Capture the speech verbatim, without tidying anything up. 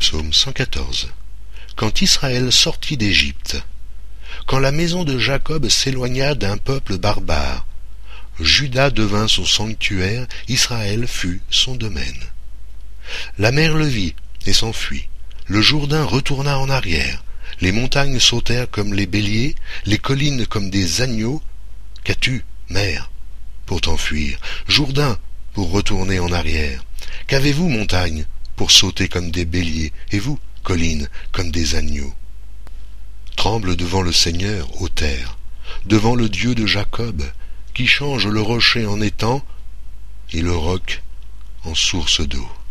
Psaume cent quatorze. Quand Israël sortit d'Égypte, quand la maison de Jacob s'éloigna d'un peuple barbare, Juda devint son sanctuaire, Israël fut son domaine. La mer le vit et s'enfuit, le Jourdain retourna en arrière, les montagnes sautèrent comme les béliers, les collines comme des agneaux. Qu'as-tu, mer, pour t'enfuir, Jourdain, pour retourner en arrière? Qu'avez-vous, montagne, pour sauter comme des béliers, et vous, collines, comme des agneaux? Tremble devant le Seigneur, ô terre, devant le Dieu de Jacob, qui change le rocher en étang et le roc en source d'eau.